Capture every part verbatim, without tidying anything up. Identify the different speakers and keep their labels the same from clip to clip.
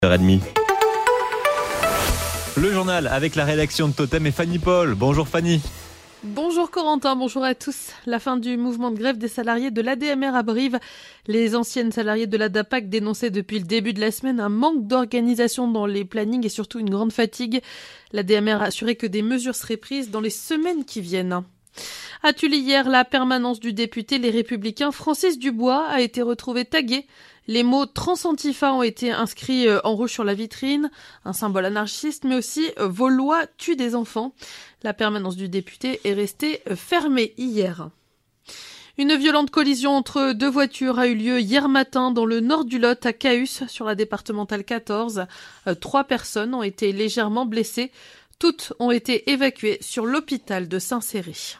Speaker 1: heure trente. Le journal avec la rédaction de Totem et Fanny Paul. Bonjour Fanny.
Speaker 2: Bonjour Corentin, bonjour à tous. La fin du mouvement de grève des salariés de l'A D M R à Brive. Les anciennes salariées de la D A P A C dénonçaient depuis le début de la semaine un manque d'organisation dans les plannings et surtout une grande fatigue. L'A D M R a assuré que des mesures seraient prises dans les semaines qui viennent. À Tulle hier, la permanence du député Les Républicains Francis Dubois a été retrouvée taguée. Les mots Transantifa ont été inscrits en rouge sur la vitrine, un symbole anarchiste, mais aussi vos lois tuent des enfants. La permanence du député est restée fermée hier. Une violente collision entre deux voitures a eu lieu hier matin dans le nord du Lot à Cahusse, sur la départementale quatorze. Trois personnes ont été légèrement blessées. Toutes ont été évacuées sur l'hôpital de Saint-Céry.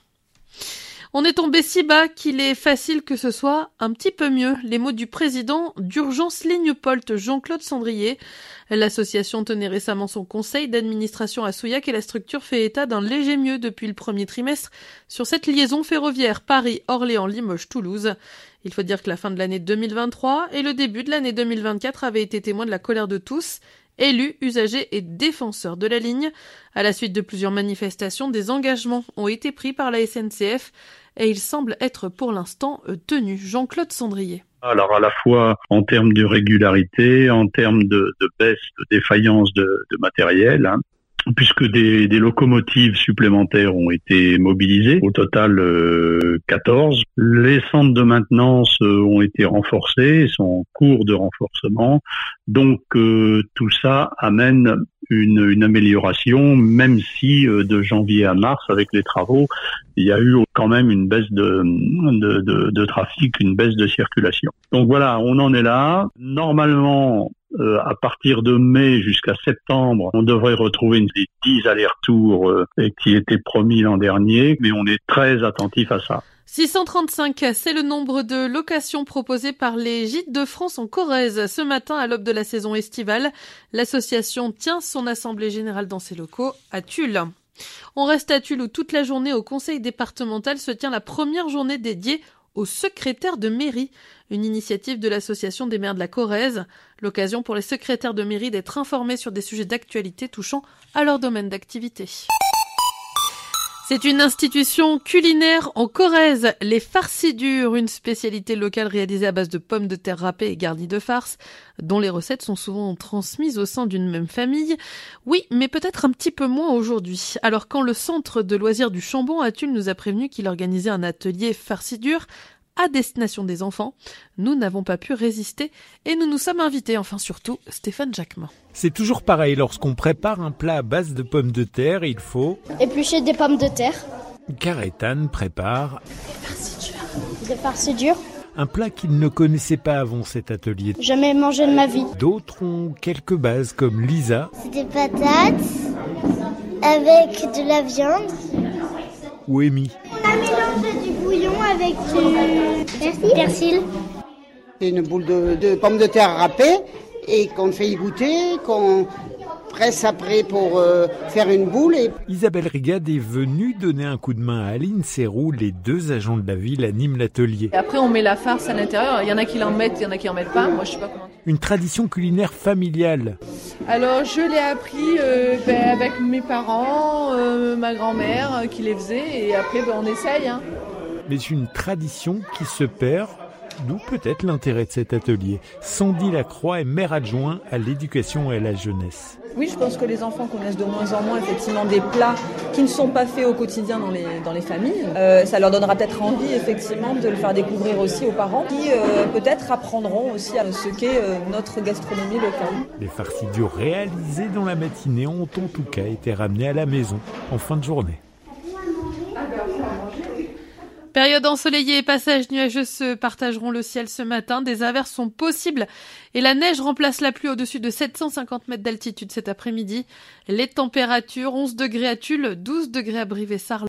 Speaker 2: On est tombé si bas qu'il est facile que ce soit un petit peu mieux. Les mots du président d'Urgence Lignepolt, Jean-Claude Sandrier. L'association tenait récemment son conseil d'administration à Souillac et la structure fait état d'un léger mieux depuis le premier trimestre sur cette liaison ferroviaire Paris-Orléans-Limoges-Toulouse. Il faut dire que la fin de l'année deux mille vingt-trois et le début de l'année deux mille vingt-quatre avaient été témoins de la colère de tous. Élus, usagers et défenseurs de la ligne. À la suite de plusieurs manifestations, des engagements ont été pris par la S N C F et ils semblent être pour l'instant tenus. Jean-Claude Sandrier.
Speaker 3: Alors à la fois en termes de régularité, en termes de, de baisse, de défaillance de, de matériel, hein, puisque des, des locomotives supplémentaires ont été mobilisées, au total euh, quatorze. Les centres de maintenance euh, ont été renforcés, sont en cours de renforcement. Donc euh, tout ça amène une, une amélioration, même si euh, de janvier à mars, avec les travaux, il y a eu quand même une baisse de, de, de, de trafic, une baisse de circulation. Donc voilà, on en est là. Normalement, Euh, à partir de mai jusqu'à septembre, on devrait retrouver une des dix allers-retours euh, qui étaient promis l'an dernier, mais on est très attentif à ça.
Speaker 2: six cent trente-cinq, c'est le nombre de locations proposées par les Gîtes de France en Corrèze. Ce matin, à l'aube de la saison estivale, l'association tient son assemblée générale dans ses locaux à Tulle. On reste à Tulle où toute la journée au conseil départemental se tient la première journée dédiée au secrétaire de mairie, une initiative de l'association des maires de la Corrèze, l'occasion pour les secrétaires de mairie d'être informés sur des sujets d'actualité touchant à leur domaine d'activité. C'est une institution culinaire en Corrèze, les farcidures, une spécialité locale réalisée à base de pommes de terre râpées et garnies de farce, dont les recettes sont souvent transmises au sein d'une même famille. Oui, mais peut-être un petit peu moins aujourd'hui. Alors quand le centre de loisirs du Chambon à Tulle nous a prévenu qu'il organisait un atelier farcidure à destination des enfants, nous n'avons pas pu résister et nous nous sommes invités, enfin surtout Stéphane Jacquemin.
Speaker 4: C'est toujours pareil, lorsqu'on prépare un plat à base de pommes de terre, il faut
Speaker 5: éplucher des pommes de terre.
Speaker 4: Gaëtan prépare
Speaker 5: des farcidures. Des farcidures.
Speaker 4: Un plat qu'il ne connaissait pas avant cet atelier.
Speaker 5: Jamais mangé de ma vie.
Speaker 4: D'autres ont quelques bases comme Lisa.
Speaker 6: C'est des patates avec de la viande.
Speaker 4: Ou Amy.
Speaker 6: On a mélangé du bouillon avec du persil. persil.
Speaker 7: C'est une boule de, de pommes de terre râpées et qu'on fait égoutter, qu'on presse après pour euh, faire une boule. Et...
Speaker 4: Isabelle Rigade est venue donner un coup de main à Aline Serroux. Les deux agents de la ville animent l'atelier.
Speaker 8: Et après, on met la farce à l'intérieur. Il y en a qui l'en mettent, il y en a qui en mettent pas. Moi, je sais pas comment.
Speaker 4: Une tradition culinaire familiale.
Speaker 8: Alors, je l'ai appris euh, ben, avec mes parents, euh, ma grand-mère euh, qui les faisait. Et après, ben, on essaye. Hein.
Speaker 4: Mais une tradition qui se perd. D'où peut-être l'intérêt de cet atelier. Sandy Lacroix est maire adjoint à l'éducation et à la jeunesse.
Speaker 8: Oui, je pense que les enfants connaissent de moins en moins effectivement des plats qui ne sont pas faits au quotidien dans les, dans les familles. Euh, ça leur donnera peut-être envie effectivement de le faire découvrir aussi aux parents qui euh, peut-être apprendront aussi à ce qu'est euh, notre gastronomie locale.
Speaker 4: Les farcidures réalisées dans la matinée ont en tout cas été ramenées à la maison en fin de journée.
Speaker 2: Période ensoleillée et passages nuageux se partageront le ciel ce matin. Des averses sont possibles et la neige remplace la pluie au-dessus de sept cent cinquante mètres d'altitude cet après-midi. Les températures, onze degrés à Tulle, douze degrés à Brive et Sarlat.